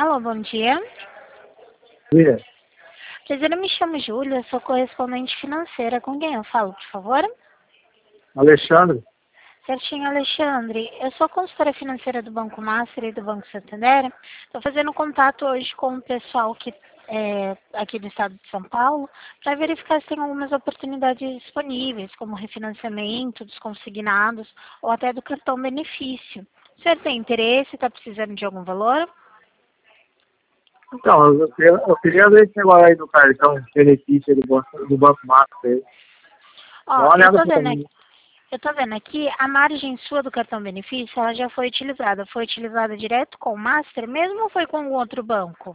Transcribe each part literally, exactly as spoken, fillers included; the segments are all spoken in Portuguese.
Alô, bom dia. Dia. Prazer, eu me chamo Júlia, sou correspondente financeira. Com quem eu falo, por favor? Alexandre. Certinho, Alexandre. Eu sou consultora financeira do Banco Master e do Banco Santander. Estou fazendo contato hoje com o pessoal que é aqui do estado de São Paulo para verificar se tem algumas oportunidades disponíveis, como refinanciamento dos consignados ou até do cartão benefício. O senhor tem interesse? Está precisando de algum valor? Então, eu, queria- eu queria ver esse negócio aí do cartão benefício do Banco, do banco Master. Dá Ó, uma eu olhada tô pra vendo mim. aqui. Eu tô vendo aqui, a margem sua do cartão benefício, ela já foi utilizada. Foi utilizada direto com o Master mesmo ou foi com algum outro banco?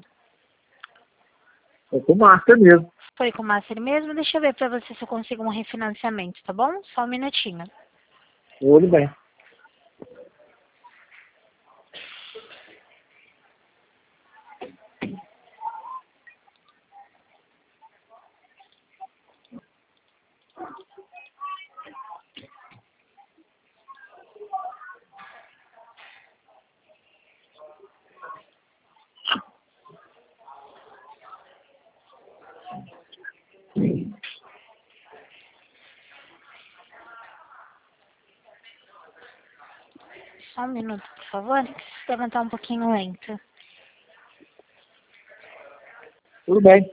É com o Master mesmo. Foi com o Master mesmo? Deixa eu ver pra você se eu consigo um refinanciamento, tá bom? Só um minutinho. Tudo bem. Só um minuto, por favor, que o sistema tá um pouquinho lento. Tudo bem.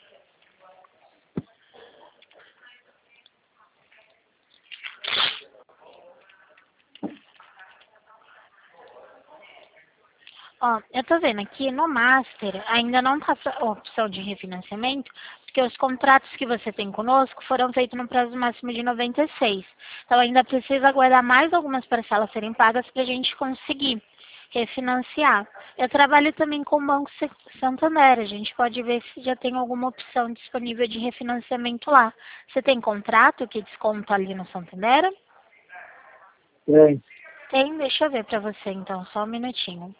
Ó, eu tô vendo aqui no Master ainda não passa a opção de refinanciamento, porque os contratos que você tem conosco foram feitos no prazo máximo de noventa e seis. Então ainda precisa aguardar mais algumas parcelas serem pagas para a gente conseguir refinanciar. Eu trabalho também com o Banco Santander, a gente pode ver se já tem alguma opção disponível de refinanciamento lá. Você tem contrato que desconta ali no Santander? Bem. Tem, deixa eu ver para você então, só um minutinho.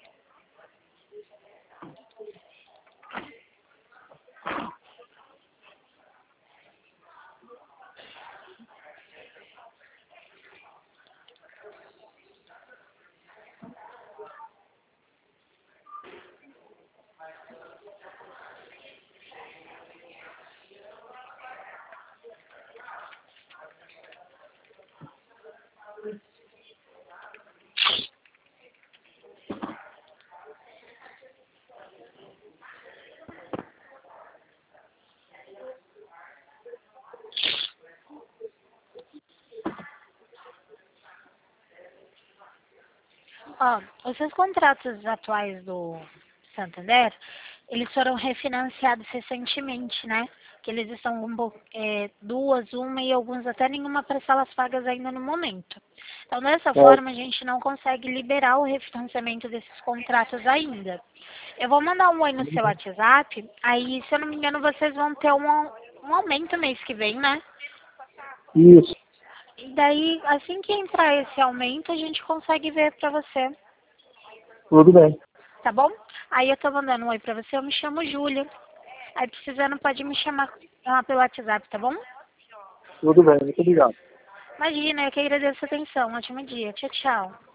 Ó, os seus contratos atuais do Santander, eles foram refinanciados recentemente, né? Que eles estão um pouco, é, duas, uma e alguns até nenhuma parcelas pagas ainda no momento. Então, dessa É. forma, a gente não consegue liberar o refinanciamento desses contratos ainda. Eu vou mandar um oi no seu WhatsApp, aí, se eu não me engano, vocês vão ter um, um aumento mês que vem, né? Isso. E daí, assim que entrar esse aumento, a gente consegue ver pra você. Tudo bem. Tá bom? Aí eu tô mandando um oi pra você, eu me chamo Júlia. Aí precisando pode me chamar lá pelo WhatsApp, tá bom? Tudo bem. Muito obrigado. Imagina, eu que agradeço a atenção. Um ótimo dia. Tchau, tchau.